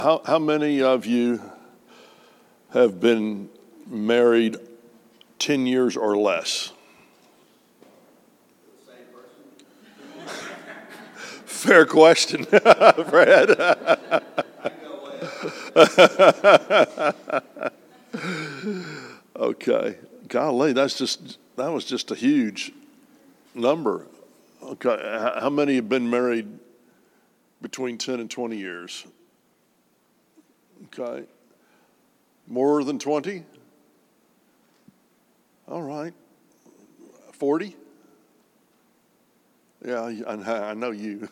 How many of you have been married 10 years or less? Fair question, Fred. Okay. Golly, that was just a huge number. Okay. How many have been married between 10 and 20 years? Okay. More than 20? All right. 40? Yeah, I know you.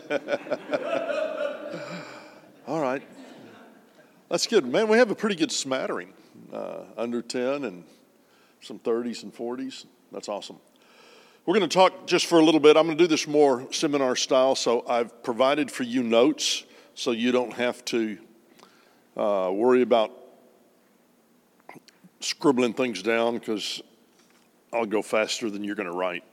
All right. That's good. Man, we have a pretty good smattering. Under 10 and some 30s and 40s. That's awesome. We're going to talk just for a little bit. I'm going to do this more seminar style, so I've provided for you notes so you don't have to worry about scribbling things down because I'll go faster than you're going to write.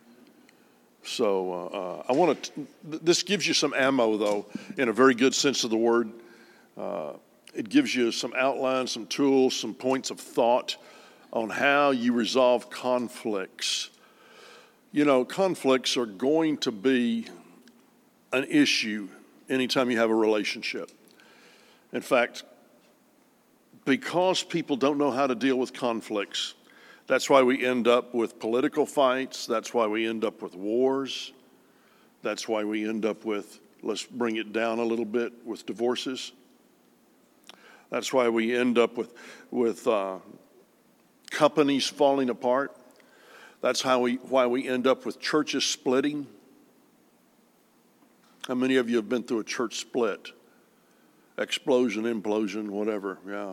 So this gives you some ammo, though, in a very good sense of the word. It gives you some outlines, some tools, some points of thought on how you resolve conflicts. You know, conflicts are going to be an issue anytime you have a relationship. In fact, because people don't know how to deal with conflicts, that's why we end up with political fights. That's why we end up with wars. That's why we end up with, let's bring it down a little bit, with divorces. That's why we end up with companies falling apart. That's why we end up with churches splitting. How many of you have been through a church split? Explosion, implosion, whatever, yeah.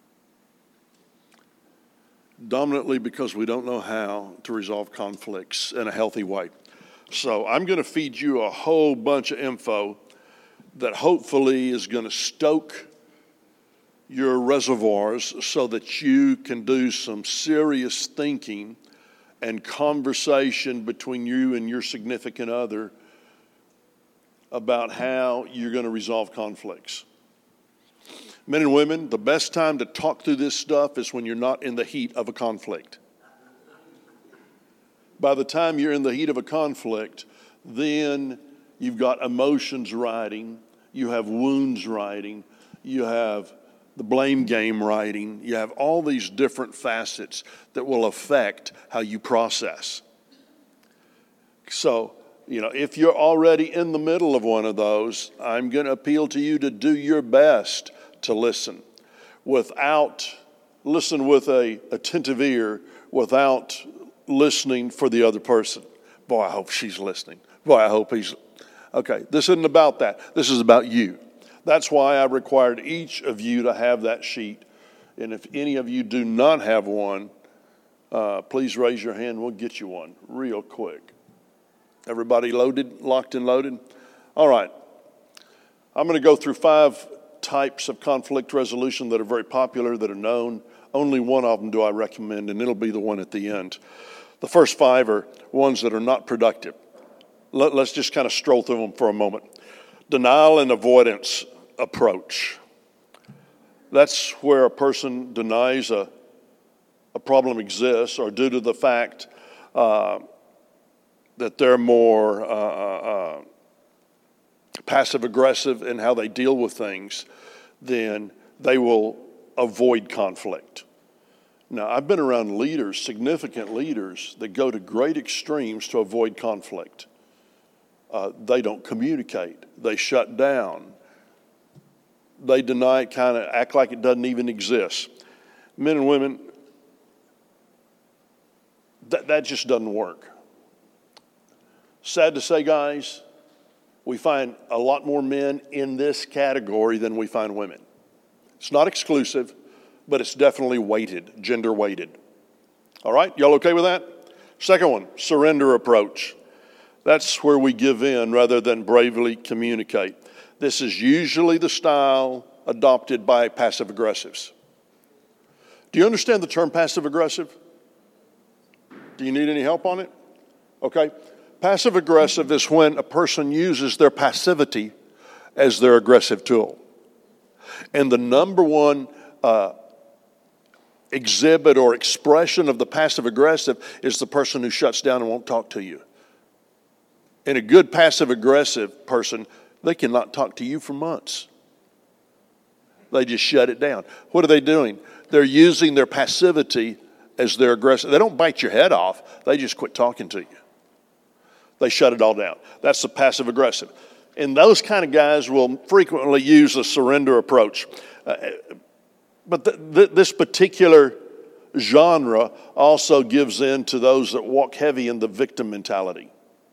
Dominantly because we don't know how to resolve conflicts in a healthy way. So I'm going to feed you a whole bunch of info that hopefully is going to stoke your reservoirs so that you can do some serious thinking and conversation between you and your significant other about how you're going to resolve conflicts. Men and women, the best time to talk through this stuff is when you're not in the heat of a conflict. By the time you're in the heat of a conflict, then you've got emotions riding, you have wounds riding, you have the blame game riding, you have all these different facets that will affect how you process. So, if you're already in the middle of one of those, I'm going to appeal to you to do your best to listen with a attentive ear without listening for the other person. Boy, I hope she's listening. Boy, I hope he's. Okay, this isn't about that. This is about you. That's why I required each of you to have that sheet. And if any of you do not have one, please raise your hand. We'll get you one real quick. Everybody locked and loaded? All right. I'm going to go through 5 types of conflict resolution that are very popular, that are known. Only one of them do I recommend, and it'll be the one at the end. The first 5 are ones that are not productive. Let's just kind of stroll through them for a moment. Denial and avoidance approach. That's where a person denies a problem exists, or due to the fact that they're more passive-aggressive in how they deal with things, then they will avoid conflict. Now, I've been around leaders, significant leaders, that go to great extremes to avoid conflict. They don't communicate. They shut down. They deny it, kind of act like it doesn't even exist. Men and women, that just doesn't work. Sad to say, guys, we find a lot more men in this category than we find women. It's not exclusive, but it's definitely weighted, gender weighted. All right, y'all okay with that? Second one, surrender approach. That's where we give in rather than bravely communicate. This is usually the style adopted by passive aggressives. Do you understand the term passive aggressive? Do you need any help on it? Okay. Passive aggressive is when a person uses their passivity as their aggressive tool. And the number one exhibit or expression of the passive aggressive is the person who shuts down and won't talk to you. And a good passive aggressive person, they cannot talk to you for months. They just shut it down. What are they doing? They're using their passivity as their aggressive. They don't bite your head off. They just quit talking to you. They shut it all down. That's the passive aggressive. And those kind of guys will frequently use a surrender approach. But this particular genre also gives in to those that walk heavy in the victim mentality.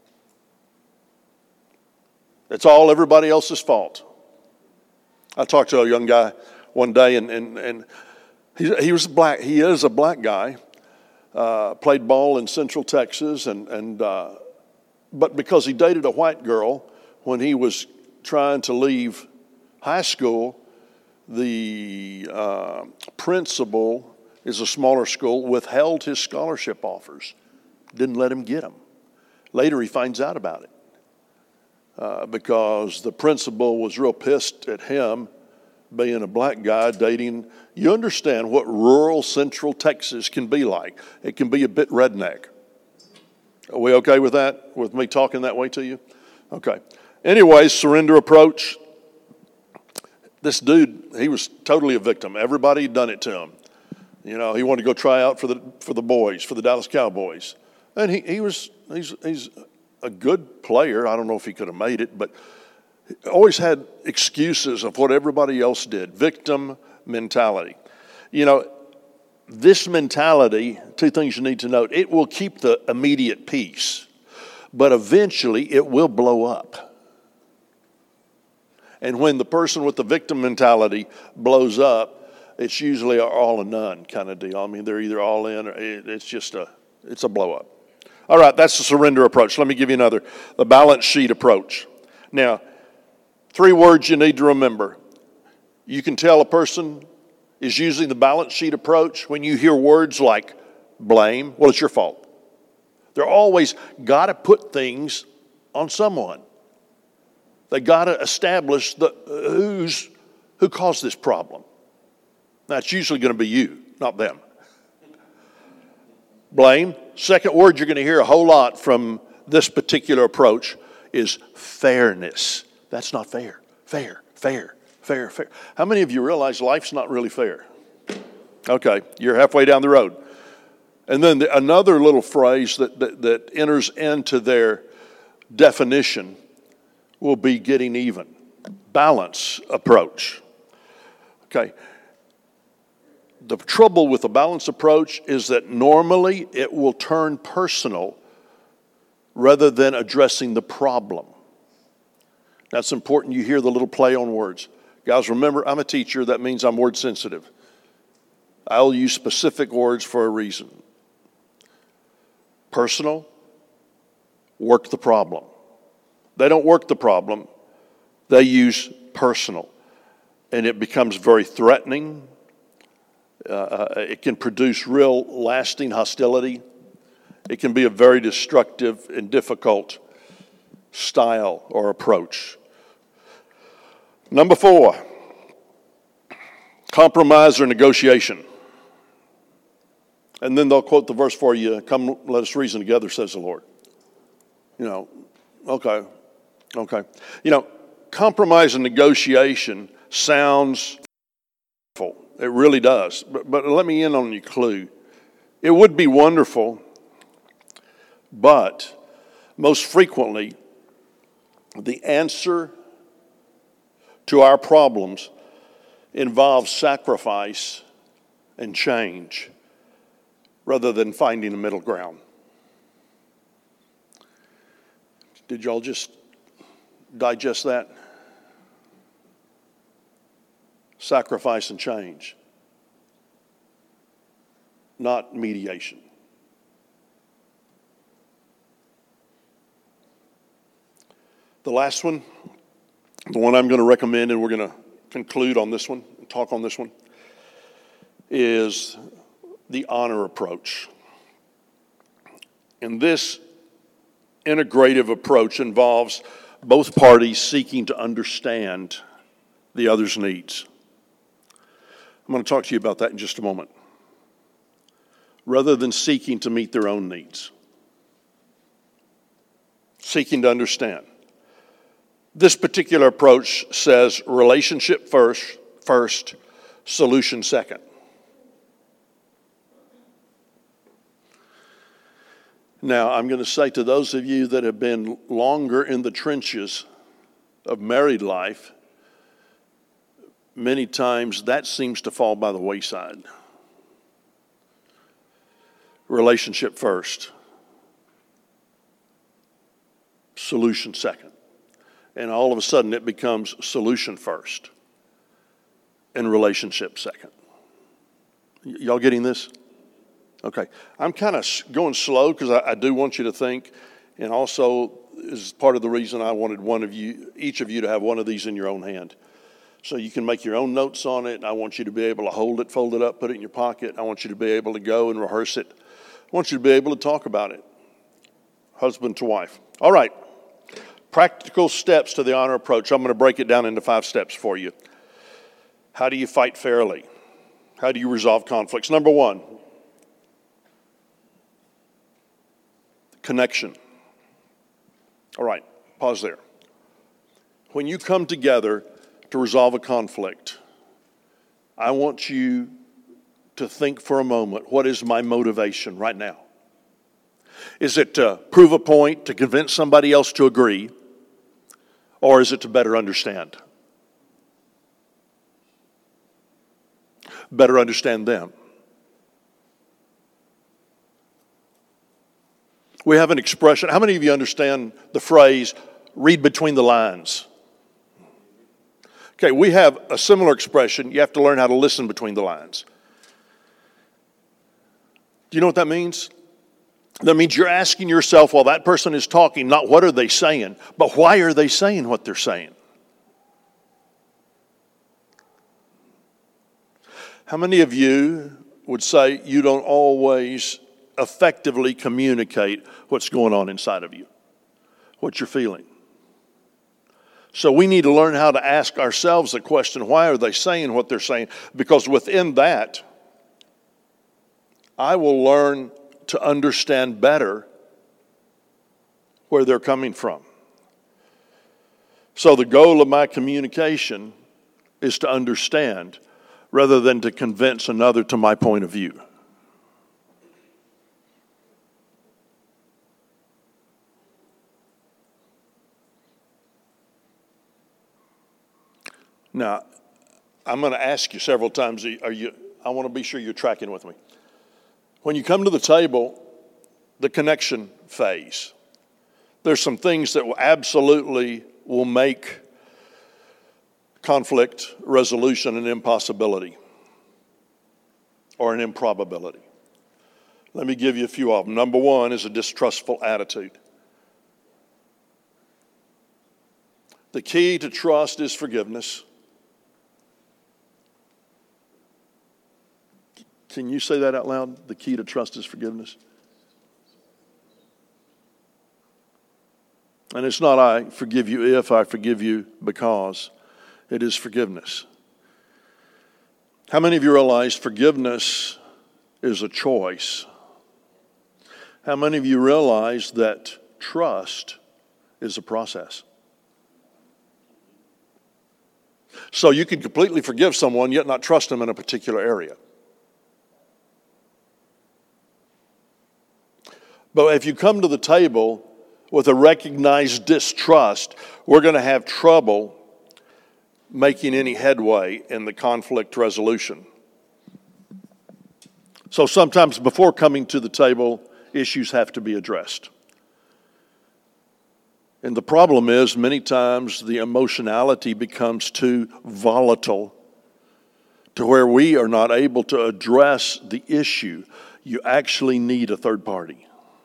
It's all everybody else's fault. I talked to a young guy one day, and he was black. He is a black guy. Played ball in Central Texas, but because he dated a white girl when he was trying to leave high school, the principal is a smaller school, withheld his scholarship offers, didn't let him get them. Later he finds out about it because the principal was real pissed at him being a black guy dating. You understand what rural Central Texas can be like. It can be a bit redneck. Are we okay with that? With me talking that way to you? Okay. Anyways, surrender approach. This dude, he was totally a victim. Everybody had done it to him. You know, he wanted to go try out for the boys, for the Dallas Cowboys. And he's a good player. I don't know if he could have made it, but always had excuses of what everybody else did. Victim mentality. You know, this mentality, two things you need to note. It will keep the immediate peace, but eventually it will blow up. And when the person with the victim mentality blows up, it's usually an all or none kind of deal. I mean, they're either all in or it's a blow up. All right, that's the surrender approach. Let me give you another, the balance sheet approach. Now, 3 words you need to remember. You can tell a person is using the balance sheet approach when you hear words like blame. Well, it's your fault. They're always got to put things on someone. They got to establish who caused this problem. Now, it's usually going to be you, not them. Blame. Second word you're going to hear a whole lot from this particular approach is fairness. That's not fair. Fair. How many of you realize life's not really fair? Okay, you're halfway down the road. And then another little phrase that enters into their definition will be getting even. Balance approach. Okay. The trouble with a balance approach is that normally it will turn personal rather than addressing the problem. That's important. You hear the little play on words. Guys, remember, I'm a teacher. That means I'm word sensitive. I'll use specific words for a reason. Personal, work the problem. They don't work the problem. They use personal. And it becomes very threatening. It can produce real lasting hostility. It can be a very destructive and difficult style or approach. Number 4, compromise or negotiation. And then they'll quote the verse for you, come let us reason together, says the Lord. You know, okay. You know, compromise and negotiation sounds wonderful. It really does. But let me in on your clue. It would be wonderful, but most frequently, the answer to our problems involves sacrifice and change rather than finding a middle ground. Did y'all just digest that? Sacrifice and change, not mediation. The last one, the one I'm going to recommend, and we're going to conclude on this one, talk on this one, is the honor approach. And this integrative approach involves both parties seeking to understand the other's needs. I'm going to talk to you about that in just a moment. Rather than seeking to meet their own needs, seeking to understand. This particular approach says relationship first, solution second. Now, I'm going to say to those of you that have been longer in the trenches of married life, many times that seems to fall by the wayside. Relationship first, solution second. And all of a sudden it becomes solution first and relationship second. Y'all getting this? Okay. I'm kind of going slow because I do want you to think, and also is part of the reason I wanted each of you to have one of these in your own hand. So you can make your own notes on it. I want you to be able to hold it, fold it up, put it in your pocket. I want you to be able to go and rehearse it. I want you to be able to talk about it, husband to wife. All right, practical steps to the honor approach. I'm going to break it down into 5 steps for you. How do you fight fairly? How do you resolve conflicts? Number 1, connection. All right, pause there. When you come together to resolve a conflict, I want you to think for a moment, what is my motivation right now? Is it to prove a point, to convince somebody else to agree, or is it to better understand? Better understand them. We have an expression. How many of you understand the phrase, read between the lines? Okay, we have a similar expression. You have to learn how to listen between the lines. Do you know what that means? That means you're asking yourself while that person is talking, not what are they saying, but why are they saying what they're saying? How many of you would say you don't always effectively communicate what's going on inside of you, what you're feeling? So we need to learn how to ask ourselves the question, why are they saying what they're saying? Because within that, I will learn to understand better where they're coming from. So the goal of my communication is to understand rather than to convince another to my point of view. Now, I'm going to ask you several times, I want to be sure you're tracking with me. When you come to the table, the connection phase, there's some things that will absolutely make conflict resolution an impossibility or an improbability. Let me give you a few of them. Number 1 is a distrustful attitude. The key to trust is forgiveness. Can you say that out loud? The key to trust is forgiveness. And it's not I forgive you if, I forgive you because. It is forgiveness. How many of you realize forgiveness is a choice? How many of you realize that trust is a process? So you can completely forgive someone yet not trust them in a particular area. But if you come to the table with a recognized distrust, we're going to have trouble making any headway in the conflict resolution. So sometimes before coming to the table, issues have to be addressed. And the problem is many times the emotionality becomes too volatile to where we are not able to address the issue. You actually need a third party.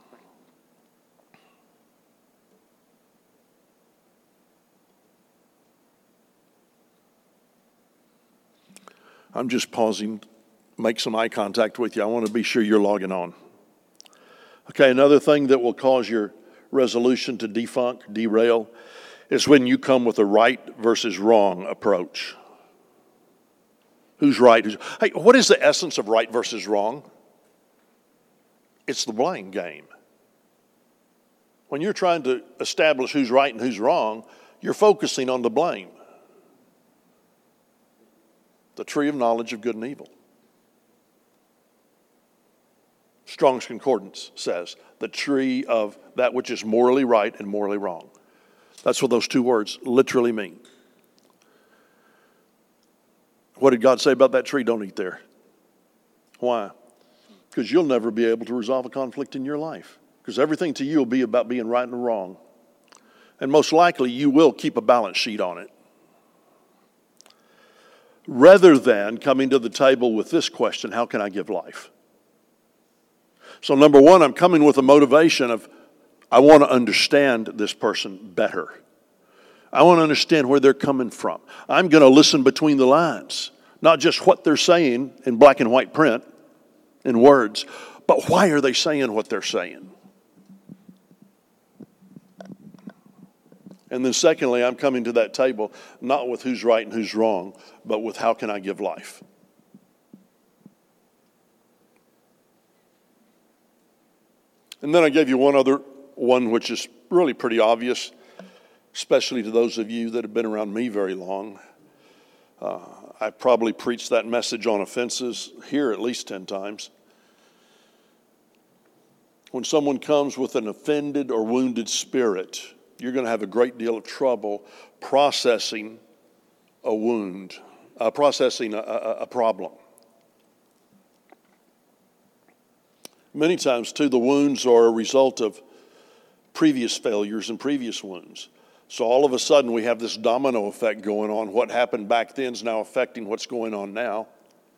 I'm just pausing, make some eye contact with you. I want to be sure you're logging on. Okay, another thing that will cause your resolution to derail, is when you come with a right versus wrong approach. Who's right? Hey, what is the essence of right versus wrong? It's the blame game. When you're trying to establish who's right and who's wrong, you're focusing on the blame. The tree of knowledge of good and evil. Strong's Concordance says, the tree of that which is morally right and morally wrong. That's what those two words literally mean. What did God say about that tree? Don't eat there. Why? Because you'll never be able to resolve a conflict in your life. Because everything to you will be about being right and wrong. And most likely you will keep a balance sheet on it. Rather than coming to the table with this question, how can I give life? So number one, I'm coming with a motivation of, I want to understand this person better. I want to understand where they're coming from. I'm going to listen between the lines, not just what they're saying in black and white print, in words, but why are they saying what they're saying? And then secondly, I'm coming to that table not with who's right and who's wrong, but with how can I give life? And then I gave you one other one which is really pretty obvious, especially to those of you that have been around me very long. I probably preached that message on offenses here at least 10 times. When someone comes with an offended or wounded spirit, you're going to have a great deal of trouble processing a wound, processing a problem. Many times, too, the wounds are a result of previous failures and previous wounds. So all of a sudden, we have this domino effect going on. What happened back then is now affecting what's going on now.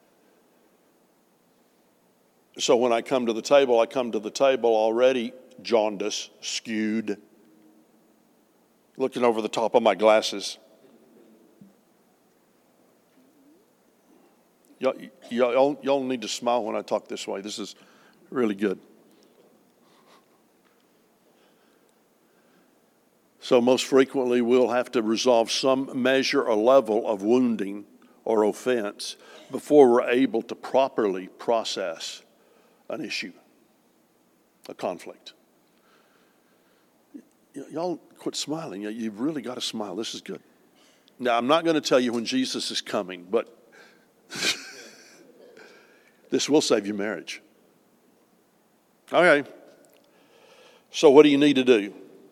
So when I come to the table already jaundiced, skewed, looking over the top of my glasses. Y'all need to smile when I talk this way. This is really good. So most frequently we'll have to resolve some measure or level of wounding or offense before we're able to properly process an issue, a conflict. Y'all quit smiling. You've really got to smile. This is good. Now, I'm not going to tell you when Jesus is coming, but this will save your marriage. Okay. So what do you need to do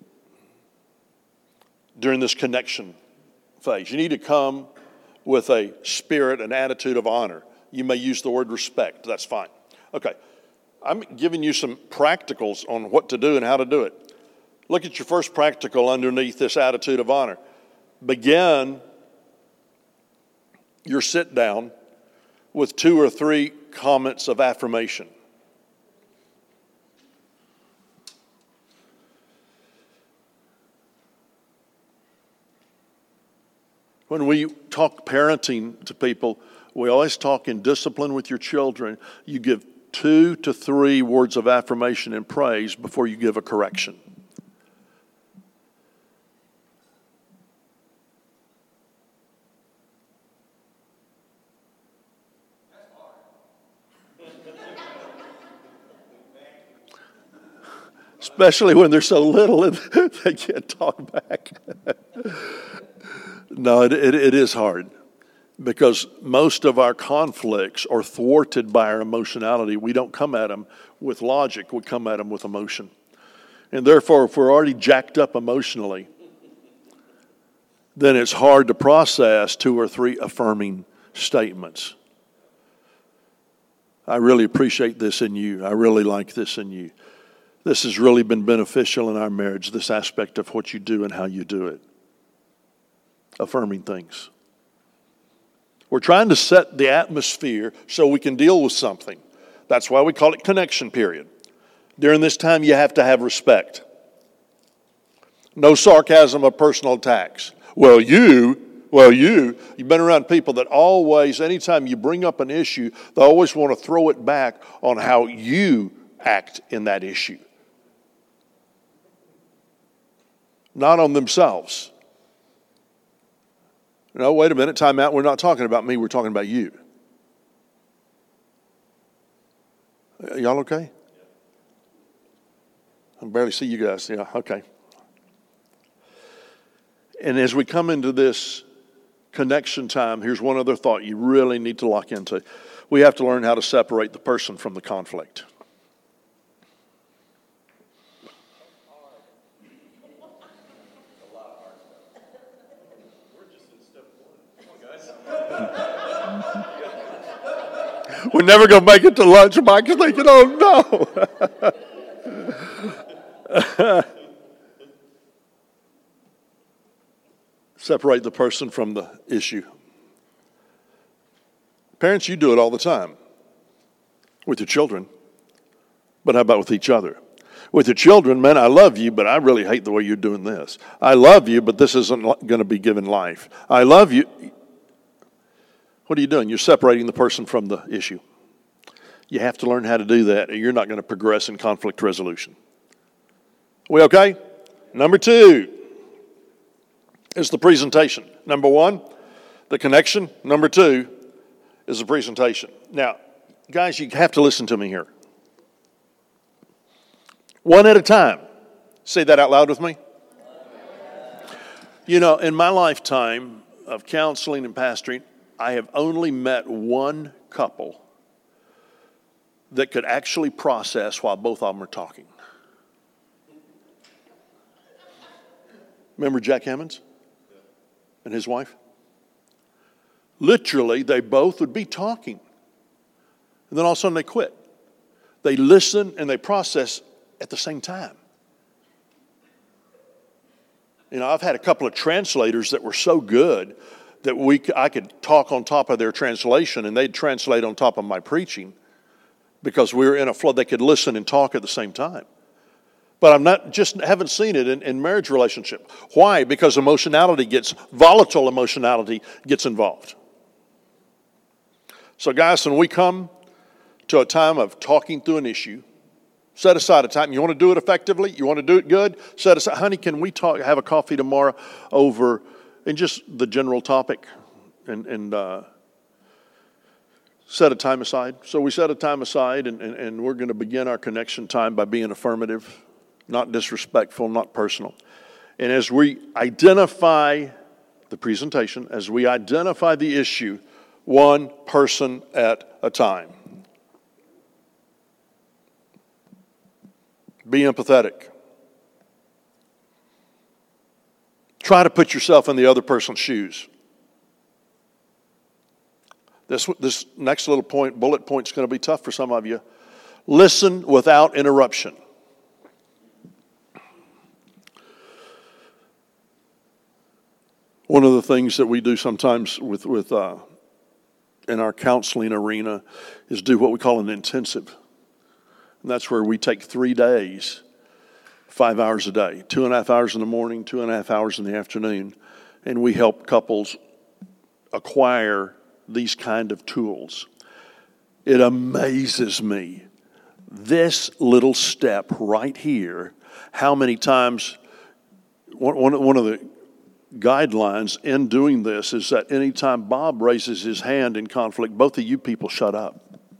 during this connection phase? You need to come with a spirit, an attitude of honor. You may use the word respect. That's fine. Okay. I'm giving you some practicals on what to do and how to do it. Look at your first practical underneath this attitude of honor. Begin your sit down with 2 or 3 comments of affirmation. When we talk parenting to people, we always talk in discipline with your children. You give 2 to 3 words of affirmation and praise before you give a correction. Especially when they're so little and they can't talk back. No, it is hard because most of our conflicts are thwarted by our emotionality. We don't come at them with logic. We come at them with emotion. And therefore, if we're already jacked up emotionally, then it's hard to process 2 or 3 affirming statements. I really appreciate this in you. I really like this in you. This has really been beneficial in our marriage, this aspect of what you do and how you do it. Affirming things. We're trying to set the atmosphere so we can deal with something. That's why we call it connection period. During this time, you have to have respect. No sarcasm or personal attacks. You've been around people that always, anytime you bring up an issue, they always want to throw it back on how you act in that issue. Not on themselves. No, wait a minute, time out. We're not talking about me, we're talking about you. Y'all okay? I can barely see you guys. Yeah, okay. And as we come into this connection time, here's one other thought you really need to lock into. We have to learn how to separate the person from the conflict. We're never going to make it to lunch. Mike's thinking, oh no. Separate the person from the issue. Parents, you do it all the time with your children. But how about with each other? With your children, man, I love you, but I really hate the way you're doing this. I love you, but this isn't going to be given life. I love you. What are you doing? You're separating the person from the issue. You have to learn how to do that, or you're not going to progress in conflict resolution. We okay? Number 2 is the presentation. Number 1, the connection. Number 2 is the presentation. Now, guys, you have to listen to me here. One at a time. Say that out loud with me. You know, in my lifetime of counseling and pastoring, I have only met one couple that could actually process while both of them are talking. Remember Jack Hammonds and his wife? Literally, they both would be talking. And then all of a sudden they quit. They listen and they process at the same time. You know, I've had a couple of translators that were so good that I could talk on top of their translation and they'd translate on top of my preaching because we were in a flow. They could listen and talk at the same time. But haven't seen it in marriage relationship. Why? Because volatile emotionality gets involved. So guys, when we come to a time of talking through an issue, set aside a time. You want to do it effectively? You want to do it good? Set aside, honey, can we have a coffee tomorrow over in just the general topic and set a time aside? So we set a time aside and we're going to begin our connection time by being affirmative, not disrespectful, not personal. And as we identify the presentation, as we identify the issue, one person at a time. Be empathetic. Try to put yourself in the other person's shoes. This next little bullet point is going to be tough for some of you. Listen without interruption. One of the things that we do sometimes with in our counseling arena is do what we call an intensive. And that's where we take 3 days, 5 hours a day, 2.5 hours in the morning, 2.5 hours in the afternoon, and we help couples acquire these kind of tools. It amazes me, this little step right here, how many times, one of the guidelines in doing this is that anytime Bob raises his hand in conflict, both of you people shut up.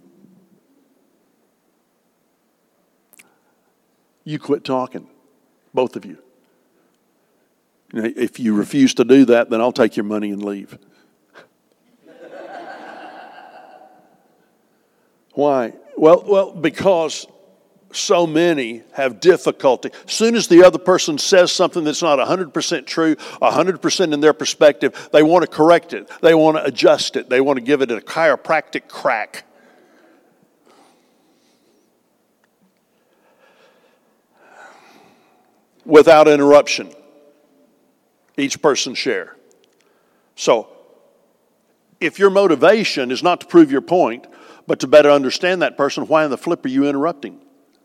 You quit talking, both of you. If you refuse to do that, then I'll take your money and leave. Why? Well, because so many have difficulty. As soon as the other person says something that's not 100% true, 100% in their perspective, they want to correct it. They want to adjust it. They want to give it a chiropractic crack. Without interruption. Each person share. So, if your motivation is not to prove your point, but to better understand that person, why in the flip are you interrupting?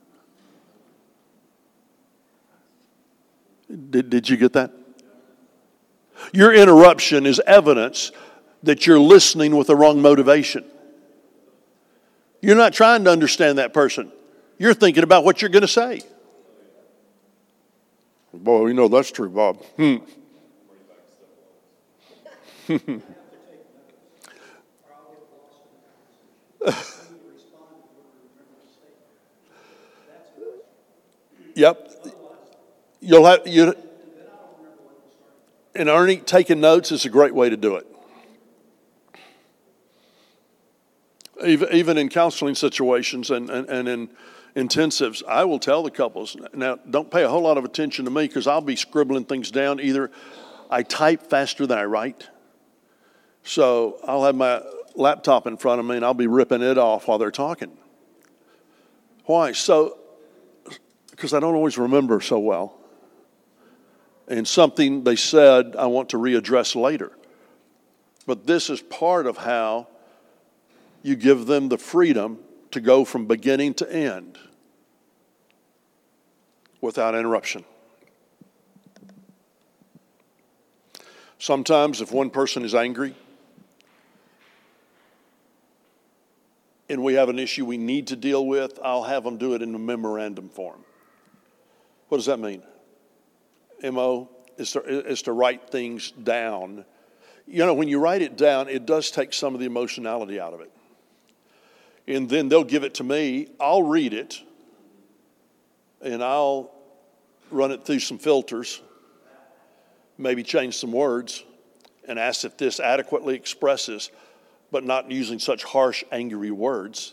Did you get that? Your interruption is evidence that you're listening with the wrong motivation. You're not trying to understand that person. You're thinking about what you're going to say. Boy, you know that's true, Bob. Yep. And Ernie, taking notes is a great way to do it. Even in counseling situations and in intensives, I will tell the couples, now don't pay a whole lot of attention to me because I'll be scribbling things down. Either I type faster than I write, so I'll have my laptop in front of me and I'll be ripping it off while they're talking. Why? Because I don't always remember so well. And something they said I want to readdress later. But this is part of how you give them the freedom to go from beginning to end without interruption. Sometimes if one person is angry and we have an issue we need to deal with, I'll have them do it in a memorandum form. What does that mean? MO is to write things down. You know, when you write it down, it does take some of the emotionality out of it. And then they'll give it to me. I'll read it, and I'll run it through some filters, maybe change some words, and ask if this adequately expresses, but not using such harsh, angry words,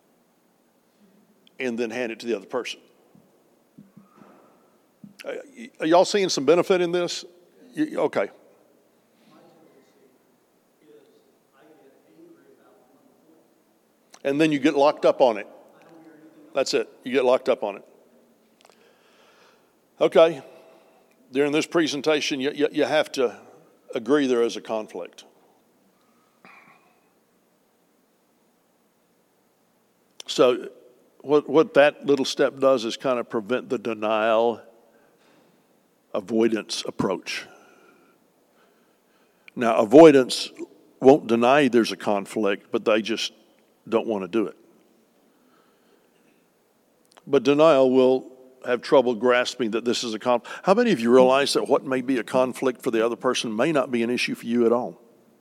and then hand it to the other person. Are y'all seeing some benefit in this? Okay. And then you get locked up on it. That's it. You get locked up on it. Okay. During this presentation, you have to agree there is a conflict. So what that little step does is kind of prevent the denial, avoidance approach. Now, avoidance won't deny there's a conflict, but they just don't want to do it. But denial will have trouble grasping that this is a conflict. How many of you realize that what may be a conflict for the other person may not be an issue for you at all?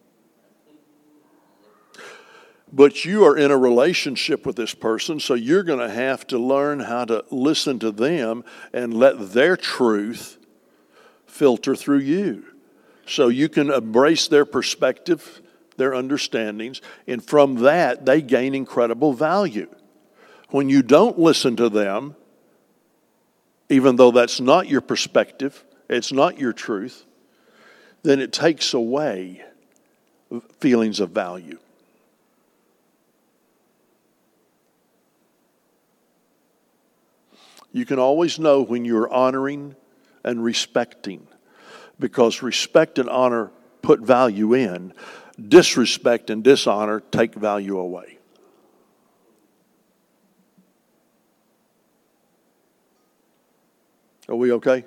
But you are in a relationship with this person, so you're going to have to learn how to listen to them and let their truth filter through you. So you can embrace their perspective, their understandings, and from that, they gain incredible value. When you don't listen to them, even though that's not your perspective, it's not your truth, then it takes away feelings of value. You can always know when you're honoring and respecting, because respect and honor put value in. Disrespect and dishonor take value away. Are we okay?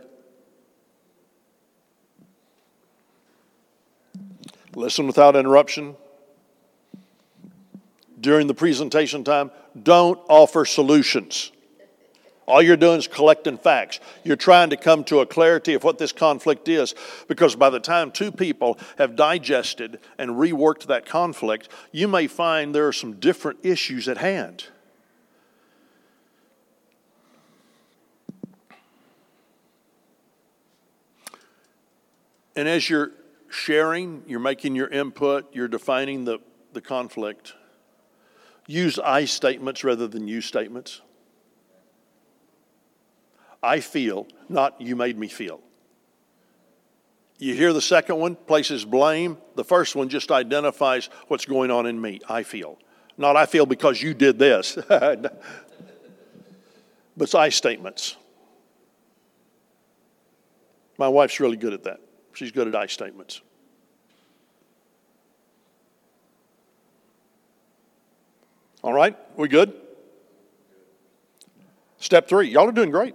Listen without interruption. During the presentation time, don't offer solutions. All you're doing is collecting facts. You're trying to come to a clarity of what this conflict is, because by the time two people have digested and reworked that conflict, you may find there are some different issues at hand. And as you're sharing, you're making your input, you're defining the conflict, use I statements rather than you statements. I feel, not you made me feel. You hear the second one, places blame. The first one just identifies what's going on in me. I feel. Not I feel because you did this. But it's I statements. My wife's really good at that. She's good at I statements. All right, we good? Step 3, y'all are doing great.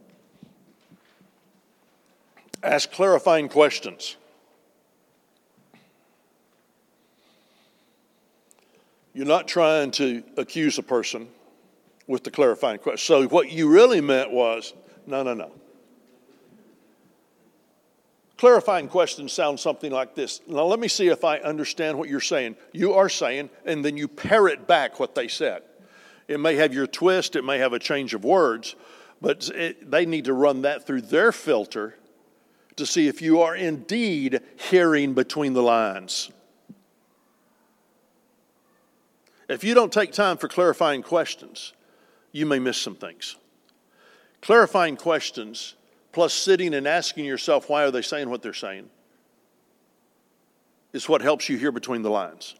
Ask clarifying questions. You're not trying to accuse a person with the clarifying question. So what you really meant was, no. Clarifying questions sound something like this. Now let me see if I understand what you're saying. You are saying, and then you parrot back what they said. It may have your twist, it may have a change of words, But they need to run that through their filter to see if you are indeed hearing between the lines. If you don't take time for clarifying questions, you may miss some things. Clarifying questions plus sitting and asking yourself, why are they saying what they're saying, is what helps you hear between the lines.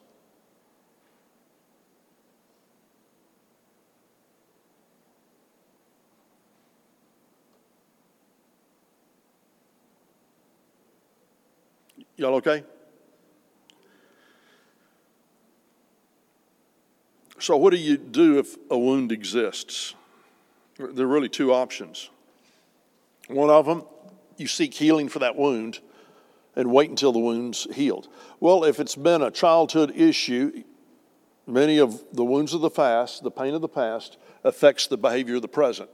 Y'all okay? So what do you do if a wound exists? There are really two options. One of them, you seek healing for that wound and wait until the wound's healed. Well, if it's been a childhood issue, many of the wounds of the past, the pain of the past, affects the behavior of the present.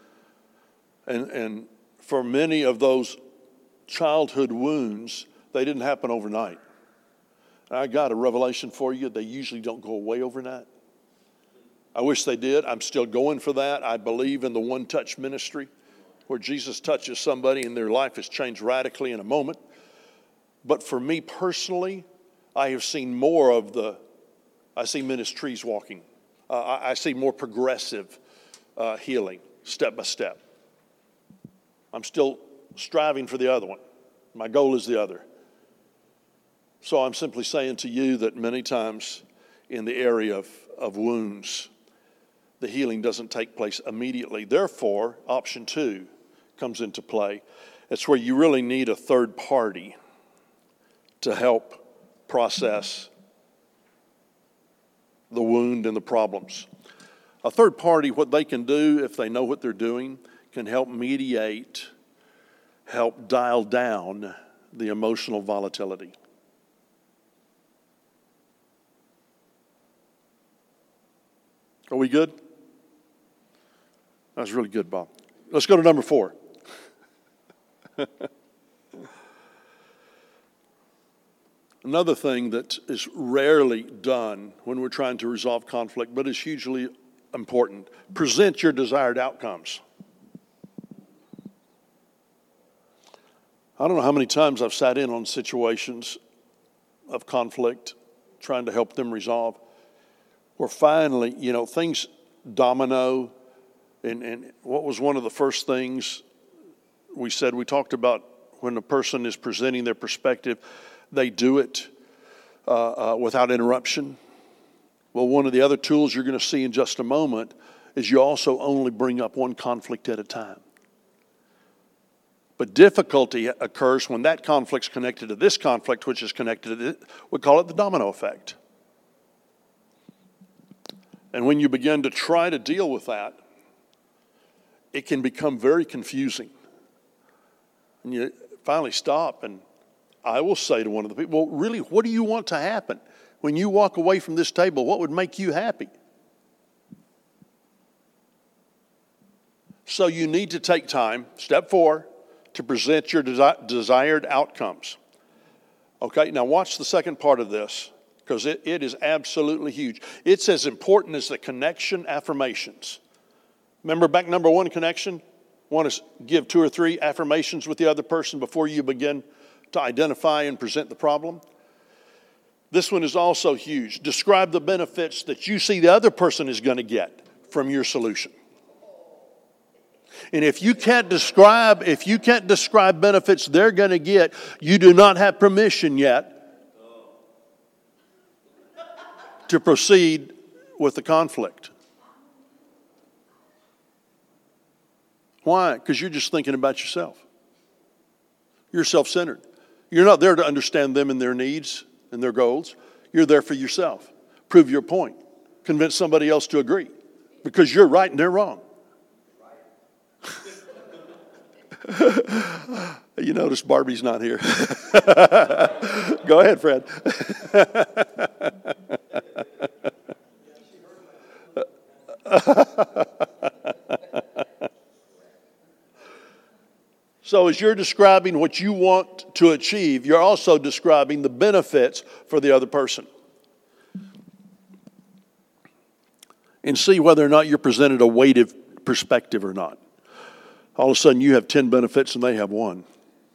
And for many of those childhood wounds, they didn't happen overnight. I got a revelation for you. They usually don't go away overnight. I wish they did. I'm still going for that. I believe in the one-touch ministry where Jesus touches somebody and their life is changed radically in a moment. But for me personally, I have seen more of I see men as trees walking. I see more progressive healing, step by step. I'm still striving for the other one. My goal is the other. So I'm simply saying to you that many times in the area of wounds, the healing doesn't take place immediately. Therefore, option 2 comes into play. It's where you really need a third party to help process the wound and the problems. A third party, what they can do if they know what they're doing, can help mediate, help dial down the emotional volatility. Are we good? That was really good, Bob. Let's go to number 4. Another thing that is rarely done when we're trying to resolve conflict, but is hugely important, present your desired outcomes. I don't know how many times I've sat in on situations of conflict, trying to help them resolve, where finally, things domino. And what was one of the first things we said? We talked about when a person is presenting their perspective, they do it without interruption. Well, one of the other tools you're going to see in just a moment is you also only bring up one conflict at a time. But difficulty occurs when that conflict's connected to this conflict, which is connected to we call it the domino effect. And when you begin to try to deal with that, it can become very confusing. And you finally stop, and I will say to one of the people, well, really, what do you want to happen? When you walk away from this table, what would make you happy? So you need to take time, step 4, to present your desired outcomes. Okay, now watch the second part of this, because it is absolutely huge. It's as important as the connection affirmations. Remember back number 1, connection? Want to give 2 or 3 affirmations with the other person before you begin to identify and present the problem. This one is also huge. Describe the benefits that you see the other person is going to get from your solution. And if you can't describe benefits they're going to get, you do not have permission yet to proceed with the conflict. Why? Because you're just thinking about yourself. You're self-centered. You're not there to understand them and their needs and their goals. You're there for yourself. Prove your point. Convince somebody else to agree. Because you're right and they're wrong. You notice Barbie's not here. Go ahead, Fred. So as you're describing what you want to achieve, you're also describing the benefits for the other person. And see whether or not you're presented a weighted perspective or not. All of a sudden you have 10 benefits and they have one.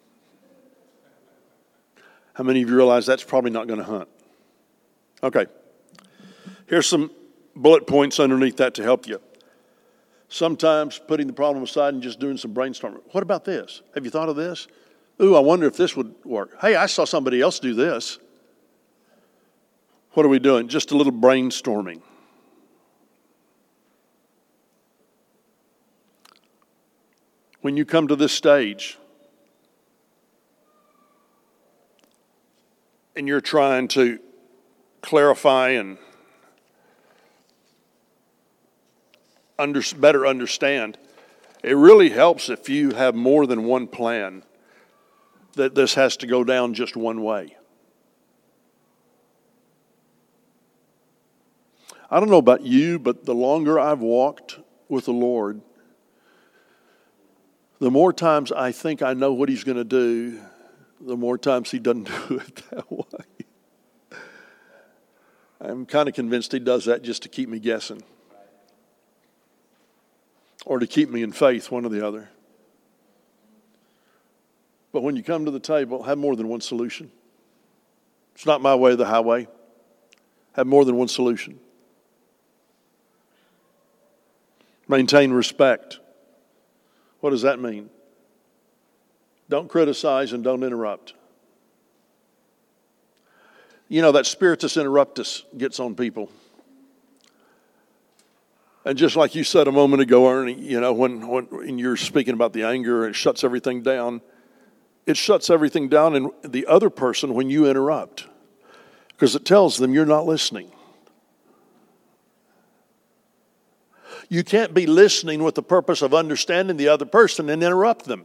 How many of you realize that's probably not going to hunt? Okay. Here's some bullet points underneath that to help you. Sometimes putting the problem aside and just doing some brainstorming. What about this? Have you thought of this? Ooh, I wonder if this would work. Hey, I saw somebody else do this. What are we doing? Just a little brainstorming. When you come to this stage and you're trying to clarify and better understand, it really helps if you have more than one plan, that this has to go down just one way. I don't know about you, but the longer I've walked with the Lord, the more times I think I know what He's going to do, the more times He doesn't do it that way. I'm kind of convinced He does that just to keep me guessing. Or to keep me in faith, one or the other. But when you come to the table, have more than one solution. It's not my way or the highway. Have more than one solution. Maintain respect. What does that mean? Don't criticize and don't interrupt. You know, that spiritus interruptus gets on people. And just like you said a moment ago, Ernie, you know, when you're speaking about the anger, it shuts everything down. It shuts everything down in the other person when you interrupt. Because it tells them you're not listening. You can't be listening with the purpose of understanding the other person and interrupt them.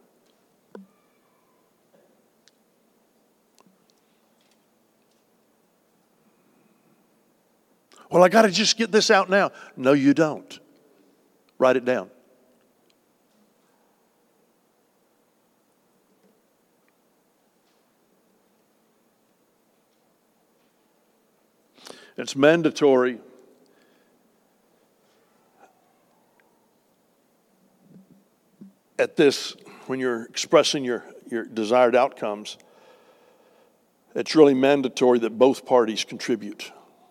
Well, I got to just get this out now. No, you don't. Write it down. It's mandatory at this, when you're expressing your desired outcomes, it's really mandatory that both parties contribute.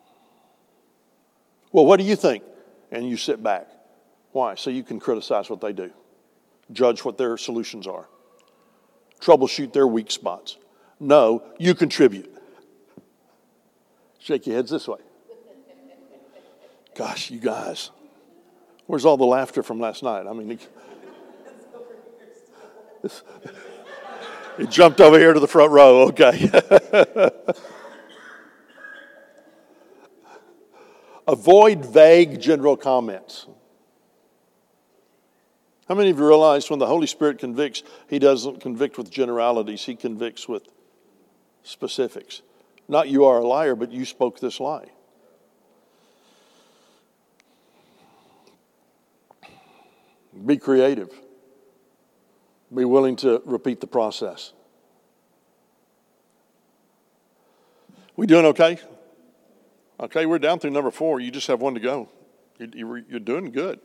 Well, what do you think? And you sit back. Why? So you can criticize what they do. Judge what their solutions are. Troubleshoot their weak spots. No, you contribute. Shake your heads this way. Gosh, you guys. Where's all the laughter from last night? I mean, it jumped over here to the front row. Okay. Avoid vague general comments. How many of you realize when the Holy Spirit convicts, He doesn't convict with generalities, He convicts with specifics. Not you are a liar, but you spoke this lie. Be creative. Be willing to repeat the process. We doing okay? Okay, we're down through number 4. You just have one to go. You're doing good.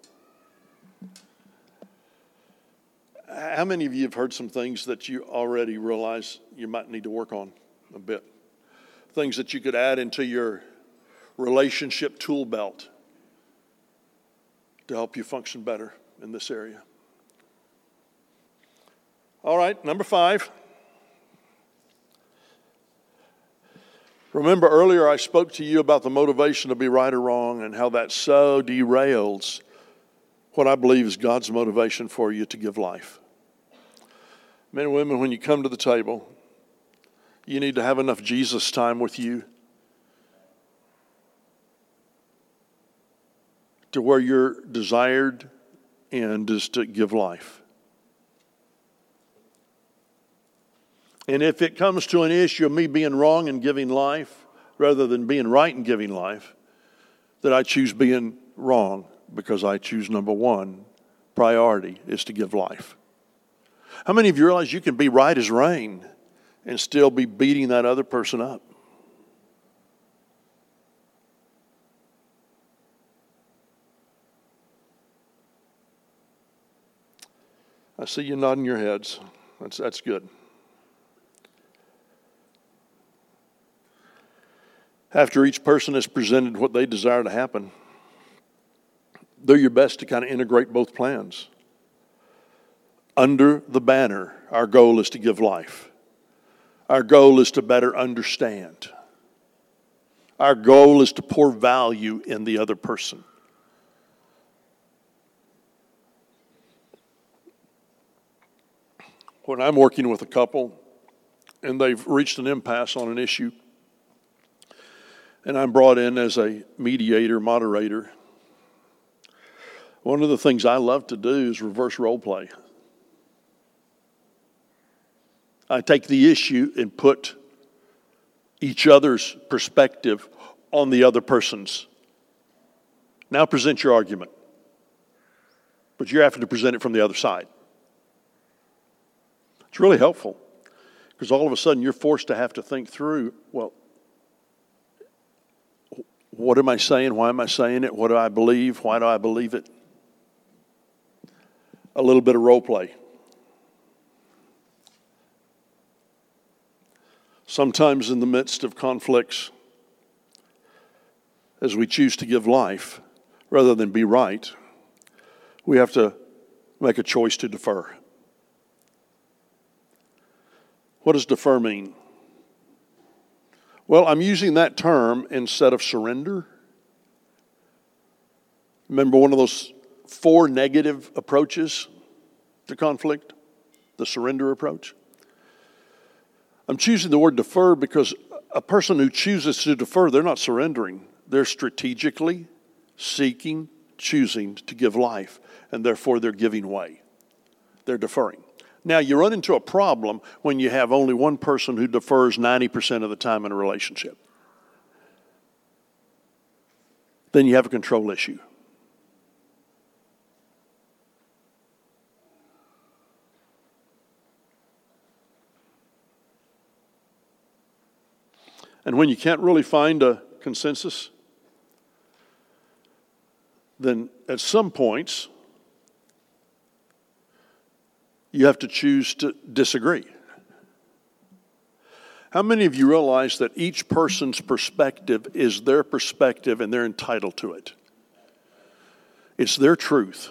How many of you have heard some things that you already realize you might need to work on a bit? Things that you could add into your relationship tool belt to help you function better in this area. All right, number 5. Remember earlier I spoke to you about the motivation to be right or wrong and how that so derails what I believe is God's motivation for you to give life. Men and women, when you come to the table, you need to have enough Jesus time with you to where your desired end is to give life. And if it comes to an issue of me being wrong and giving life rather than being right and giving life, then I choose being wrong because I choose number 1, priority is to give life. How many of you realize you can be right as rain and still be beating that other person up? I see you nodding your heads. That's good. After each person has presented what they desire to happen, do your best to kind of integrate both plans. Under the banner, our goal is to give life. Our goal is to better understand. Our goal is to pour value in the other person. When I'm working with a couple and they've reached an impasse on an issue, and I'm brought in as a mediator, moderator, one of the things I love to do is reverse role play. I take the issue and put each other's perspective on the other person's. Now present your argument. But you're having to present it from the other side. It's really helpful because all of a sudden you're forced to have to think through, well, what am I saying? Why am I saying it? What do I believe? Why do I believe it? A little bit of role play. Sometimes in the midst of conflicts, as we choose to give life rather than be right, we have to make a choice to defer. What does defer mean? Well, I'm using that term instead of surrender. Remember one of those 4 negative approaches to conflict? The surrender approach. I'm choosing the word defer because a person who chooses to defer, they're not surrendering. They're strategically seeking, choosing to give life, and therefore they're giving way. They're deferring. Now, you run into a problem when you have only one person who defers 90% of the time in a relationship. Then you have a control issue. And when you can't really find a consensus, then at some points, you have to choose to disagree. How many of you realize that each person's perspective is their perspective and they're entitled to it? It's their truth.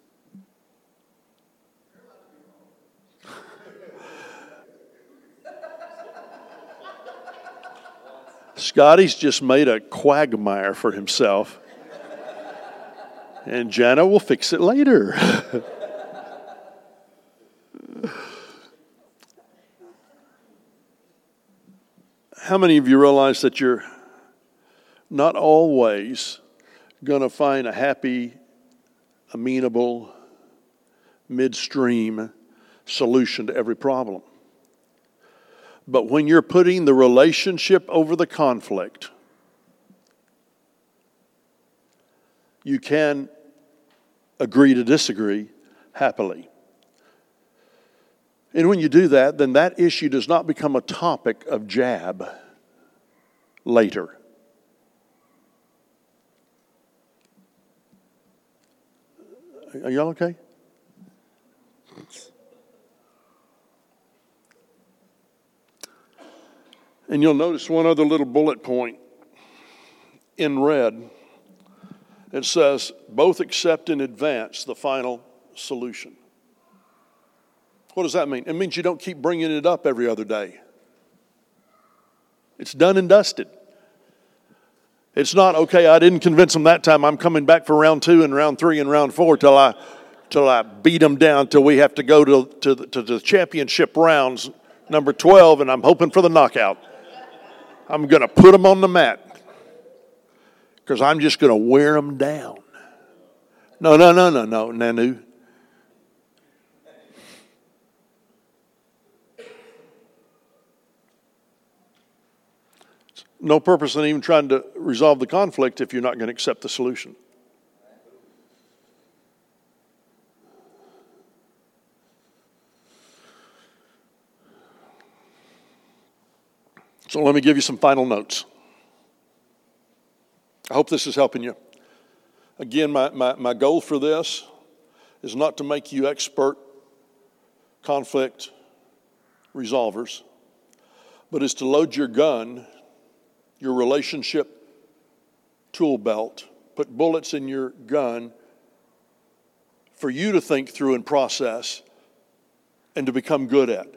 Scotty's just made a quagmire for himself. And Jana will fix it later. How many of you realize that you're not always going to find a happy, amenable, midstream solution to every problem? But when you're putting the relationship over the conflict, you can agree to disagree happily. And when you do that, then that issue does not become a topic of jab later. Are y'all okay? And you'll notice one other little bullet point in red. It says, both accept in advance the final solution. What does that mean? It means you don't keep bringing it up every other day. It's done and dusted. It's not, okay, I didn't convince them that time. I'm coming back for round 2 and round 3 and round 4 till I beat them down till we have to go to the championship rounds, number 12, and I'm hoping for the knockout. I'm going to put them on the mat because I'm just going to wear them down. No, Nanu. No purpose in even trying to resolve the conflict if you're not going to accept the solution. So let me give you some final notes. I hope this is helping you. Again, my goal for this is not to make you expert conflict resolvers, but is to load your gun, your relationship tool belt, put bullets in your gun for you to think through and process and to become good at.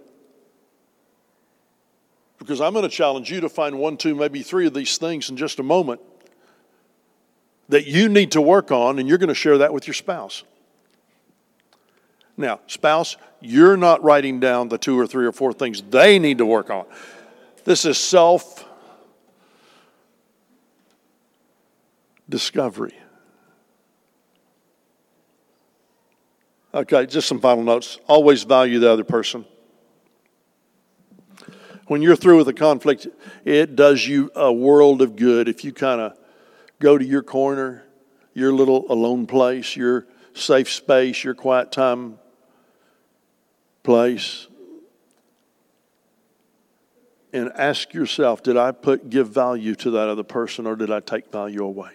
Because I'm going to challenge you to find 1, 2, maybe 3 of these things in just a moment that you need to work on, and you're going to share that with your spouse. Now, spouse, you're not writing down the 2 or 3 or 4 things they need to work on. This is self-discovery. Okay, just some final notes. Always value the other person. When you're through with a conflict, it does you a world of good if you kind of go to your corner, your little alone place, your safe space, your quiet time place, and ask yourself, did I give value to that other person, or did I take value away?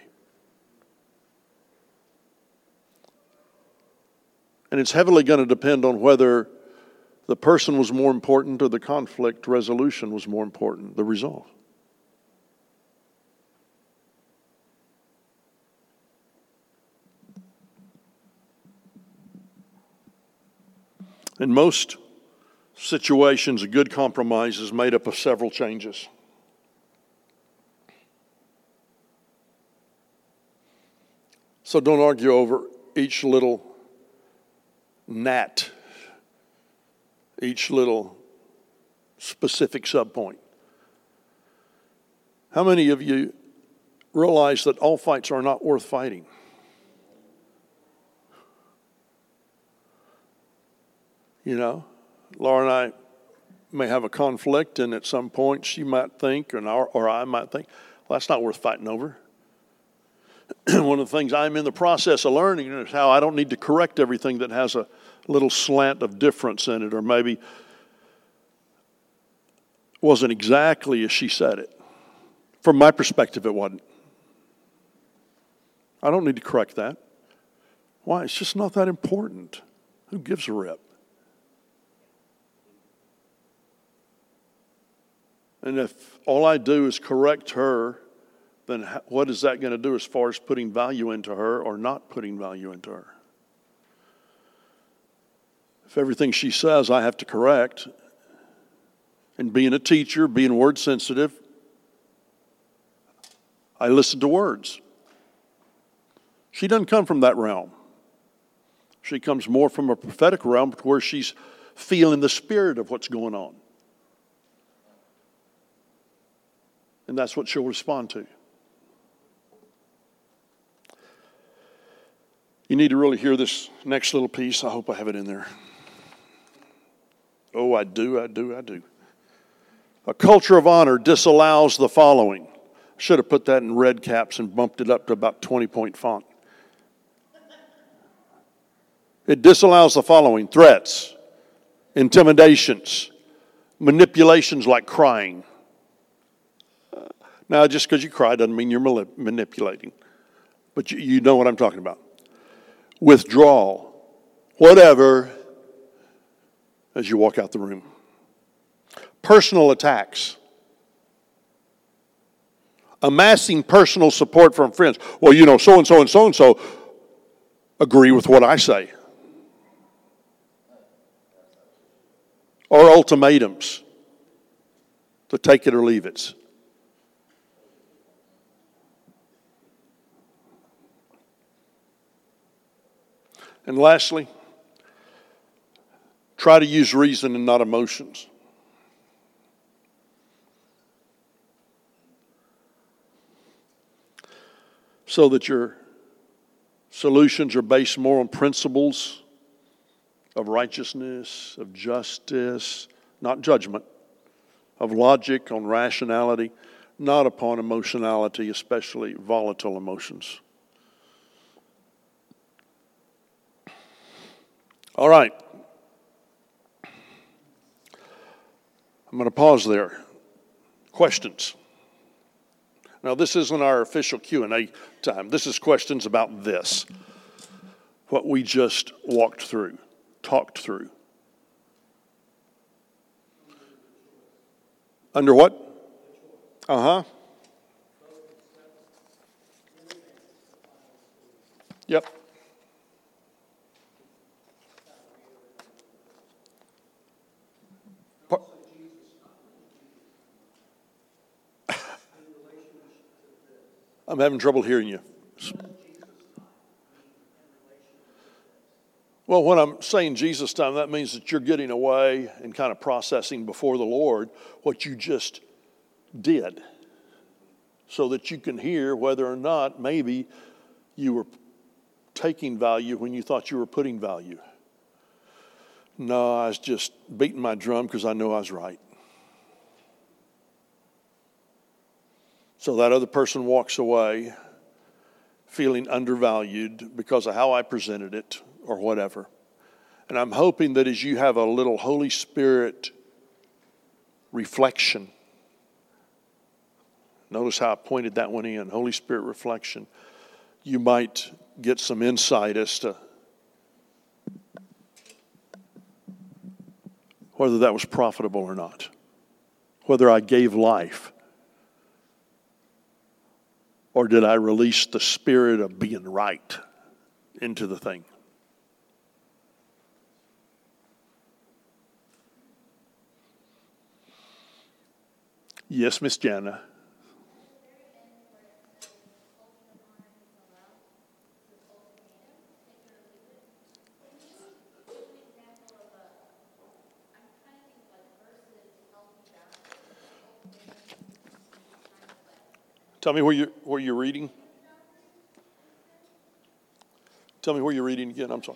And it's heavily going to depend on whether the person was more important or the conflict resolution was more important, the resolve. In most situations, a good compromise is made up of several changes. So don't argue over each little gnat, each little specific subpoint. How many of you realize that all fights are not worth fighting? You know, Laura and I may have a conflict, and at some point she might think, or I might think, well, that's not worth fighting over. One of the things I'm in the process of learning is how I don't need to correct everything that has a little slant of difference in it, or maybe wasn't exactly as she said it. From my perspective, it wasn't. I don't need to correct that. Why? It's just not that important. Who gives a rip? And if all I do is correct her, then what is that going to do as far as putting value into her or not putting value into her? If everything she says I have to correct, and being a teacher, being word sensitive, I listen to words. She doesn't come from that realm. She comes more from a prophetic realm where she's feeling the spirit of what's going on. And that's what she'll respond to. You need to really hear this next little piece. I hope I have it in there. Oh, I do. A culture of honor disallows the following. I should have put that in red caps and bumped it up to about 20-point font. It disallows the following: threats, intimidations, manipulations like crying. Now, just because you cry doesn't mean you're manipulating. But you know what I'm talking about. Withdrawal, whatever, as you walk out the room. Personal attacks. Amassing personal support from friends. Well, you know, so-and-so and so-and-so agree with what I say. Or ultimatums. To take it or leave it. And lastly, try to use reason and not emotions. So that your solutions are based more on principles of righteousness, of justice, not judgment, of logic, on rationality, not upon emotionality, especially volatile emotions. All right. I'm going to pause there. Questions? Now, this isn't our official Q&A time. This is questions about this, what we just talked through. Under what? Uh-huh. Yep. I'm having trouble hearing you. Well, when I'm saying Jesus time, that means that you're getting away and kind of processing before the Lord what you just did, so that you can hear whether or not maybe you were taking value when you thought you were putting value. No, I was just beating my drum because I know I was right. So that other person walks away feeling undervalued because of how I presented it or whatever. And I'm hoping that as you have a little Holy Spirit reflection, notice how I pointed that one in, Holy Spirit reflection, you might get some insight as to whether that was profitable or not, whether I gave life, or did I release the spirit of being right into the thing? Yes, Miss Jana. Tell me where you're reading. Tell me where you're reading again. I'm sorry.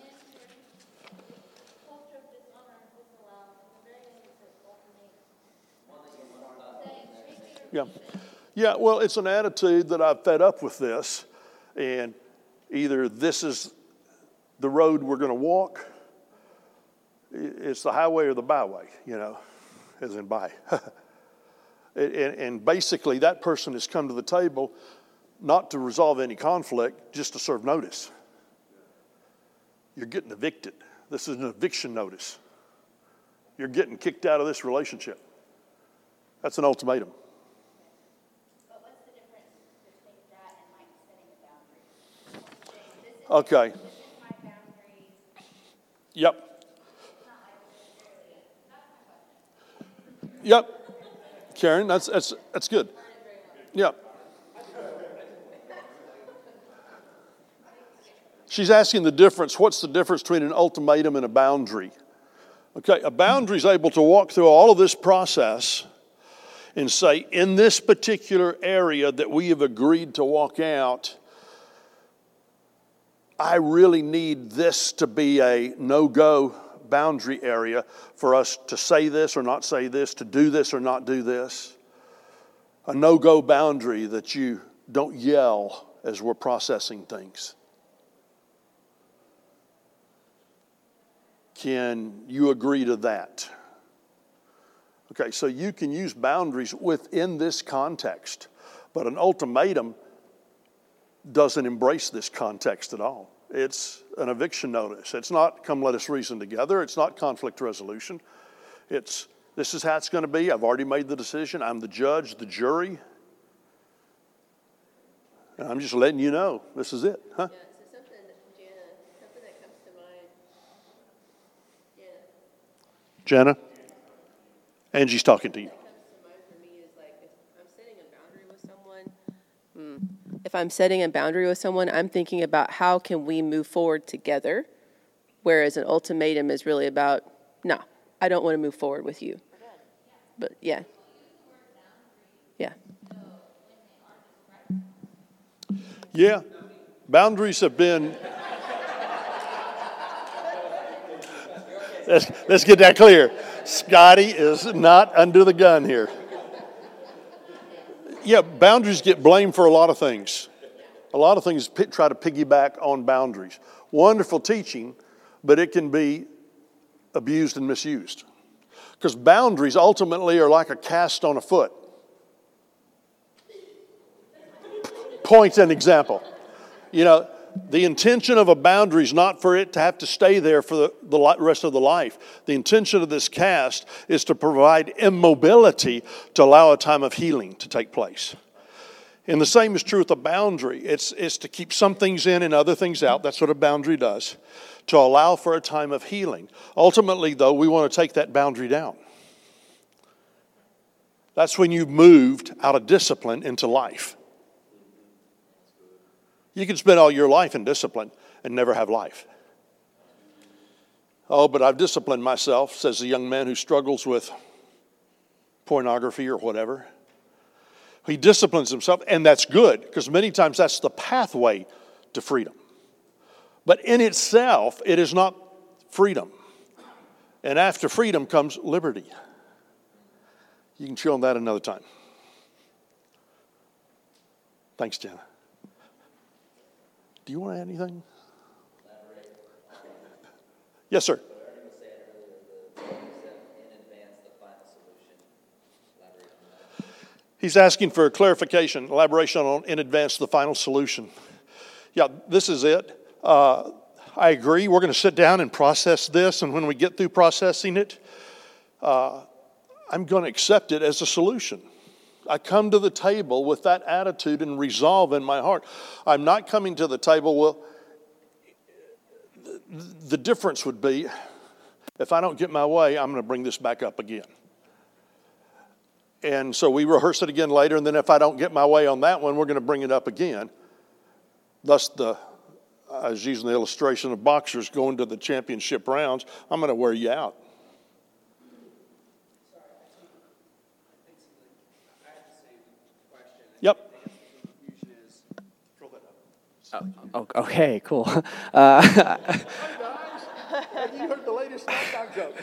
Yeah. Yeah, well, it's an attitude that I've fed up with this, and either this is the road we're going to walk, it's the highway or the byway, as in by. And basically, that person has come to the table not to resolve any conflict, just to serve notice. You're getting evicted. This is an eviction notice. You're getting kicked out of this relationship. That's an ultimatum. But what's the difference between that and like setting a boundary? Okay. This is my boundary. Yep. It's not like Yep. Karen, that's good. Yep. She's asking the difference. What's the difference between an ultimatum and a boundary? Okay, a boundary is able to walk through all of this process and say, in this particular area that we have agreed to walk out, I really need this to be a no-go boundary area for us to say this or not say this, to do this or not do this. A no-go boundary that you don't yell as we're processing things. Can you agree to that? Okay, so you can use boundaries within this context, but an ultimatum doesn't embrace this context at all. It's an eviction notice. It's not, come let us reason together. It's not conflict resolution. It's, this is how it's going to be. I've already made the decision. I'm the judge, the jury. And I'm just letting you know, this is it. Huh? Yeah, so something that comes to mind. Jana? Angie's talking to you. What comes to mind for me is like if I'm setting a boundary with someone. If I'm setting a boundary with someone, I'm thinking about how can we move forward together, whereas an ultimatum is really about, no, I don't want to move forward with you. But yeah. Yeah, boundaries have been... Let's get that clear. Scotty is not under the gun here. Yeah, boundaries get blamed for a lot of things. A lot of things try to piggyback on boundaries. Wonderful teaching, but it can be abused and misused. Because boundaries ultimately are like a cast on a foot. Point an example. The intention of a boundary is not for it to have to stay there for the rest of the life. The intention of this cast is to provide immobility to allow a time of healing to take place. And the same is true with a boundary. It's to keep some things in and other things out. That's what a boundary does, to allow for a time of healing. Ultimately, though, we want to take that boundary down. That's when you've moved out of discipline into life. You can spend all your life in discipline and never have life. Oh, but I've disciplined myself, says a young man who struggles with pornography or whatever. He disciplines himself, and that's good, because many times that's the pathway to freedom. But in itself, it is not freedom. And after freedom comes liberty. You can chew on that another time. Thanks, Jenna. Do you want to add anything? Yes, sir. He's asking for a clarification, elaboration on in advance the final solution. Yeah, this is it. I agree. We're going to sit down and process this, and when we get through processing it, I'm going to accept it as a solution. I come to the table with that attitude and resolve in my heart. I'm not coming to the table, well, the difference would be, if I don't get my way, I'm going to bring this back up again. And so we rehearse it again later, and then if I don't get my way on that one, we're going to bring it up again. Thus, I was using the illustration of boxers going to the championship rounds. I'm going to wear you out. Yep. Oh, okay, cool. You heard the latest knockdown joke.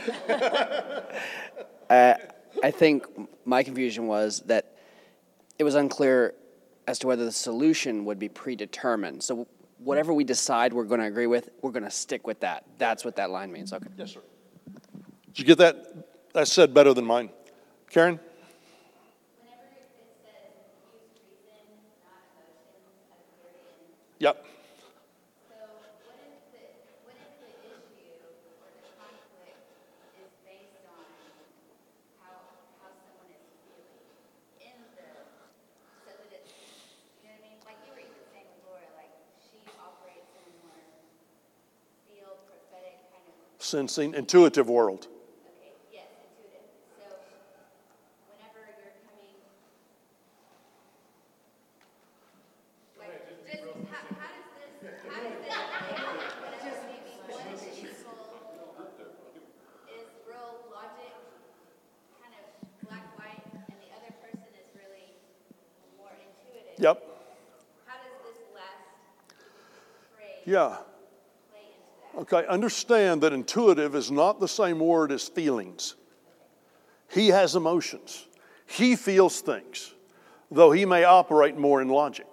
I think my confusion was that it was unclear as to whether the solution would be predetermined. So whatever we decide we're going to agree with, we're going to stick with that. That's what that line means. Okay. Yes, sir. Did you get that? That's said better than mine. Karen? Yep. So what if the issue or the conflict is based on how someone is feeling in so that it's, you know what I mean? Like you were even saying with Laura, like she operates in a more field, prophetic kind of. Sensing, intuitive world. Okay, yes, intuitive. So whenever you're coming. Is real logic, kind of black, white, and the other person is really more intuitive. Yep. How does this last phrase Yeah. play into that? Okay, understand that intuitive is not the same word as feelings. He has emotions. He feels things, though he may operate more in logic.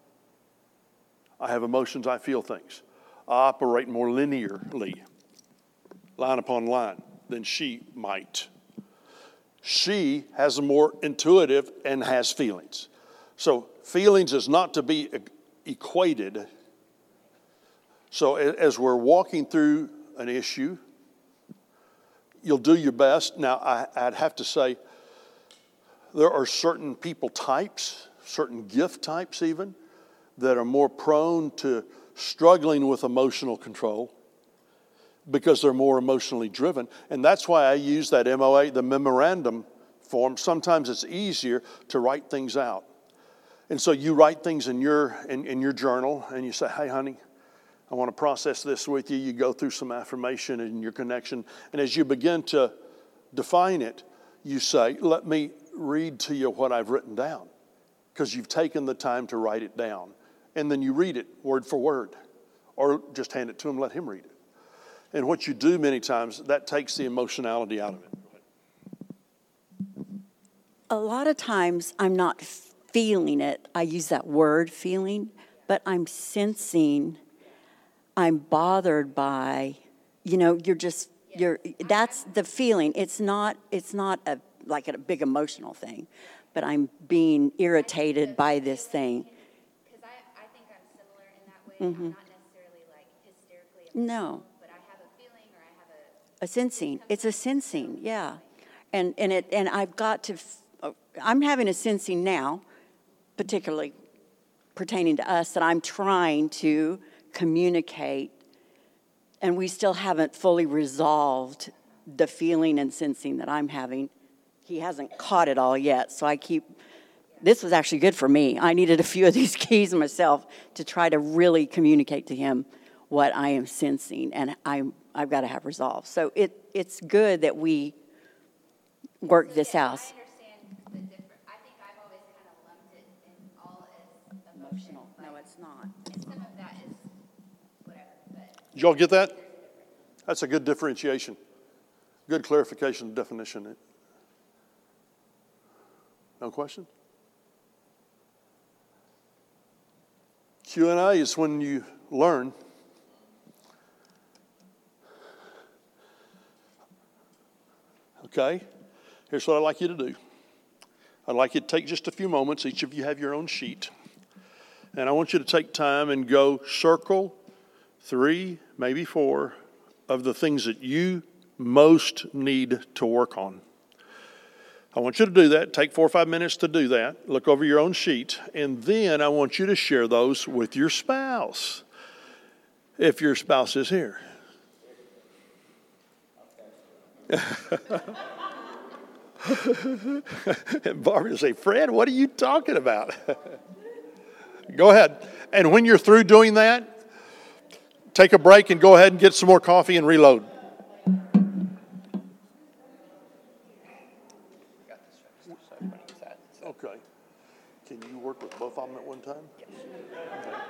I have emotions, I feel things. I operate more linearly, line upon line, than she might. She has a more intuitive and has feelings. So feelings is not to be equated. So as we're walking through an issue, you'll do your best. Now, I'd have to say there are certain people types, certain gift types even, that are more prone to struggling with emotional control because they're more emotionally driven. And that's why I use that MOA, the memorandum form. Sometimes it's easier to write things out. And so you write things in your journal and you say, hey, honey, I want to process this with you. You go through some affirmation in your connection. And as you begin to define it, you say, let me read to you what I've written down, because you've taken the time to write it down. And then you read it word for word, or just hand it to him, let him read it. And what you do many times, that takes the emotionality out of it. A lot of times I'm not feeling it. I use that word feeling, but I'm sensing, I'm bothered by, that's the feeling. It's not like a big emotional thing, but I'm being irritated by this thing. Because I think I'm similar in that way. I'm not No. but I have a feeling or I have A sensing. It's a sensing, yeah. And I've got to, I'm having a sensing now, particularly pertaining to us, that I'm trying to communicate, and we still haven't fully resolved the feeling and sensing that I'm having. He hasn't caught it all yet, so this was actually good for me. I needed a few of these keys myself to try to really communicate to him what I am sensing, and I've got to have resolve. So it's good that we work this out. I understand the different. I think I've always kind of lumped it in all as emotional. No, it's not. And some of that is whatever. But Did y'all get that? That's a good differentiation. Good clarification of definition. No question? Q&A is when you learn. Okay, here's what I'd like you to do. I'd like you to take just a few moments. Each of you have your own sheet. And I want you to take time and go circle 3, maybe 4 of the things that you most need to work on. I want you to do that. Take 4 or 5 minutes to do that. Look over your own sheet. And then I want you to share those with your spouse, if your spouse is here. And Barbara will say, Fred, what are you talking about? Go ahead. And when you're through doing that, take a break and go ahead and get some more coffee and reload. Okay. Can you work with both of them at one time? Yes. Okay.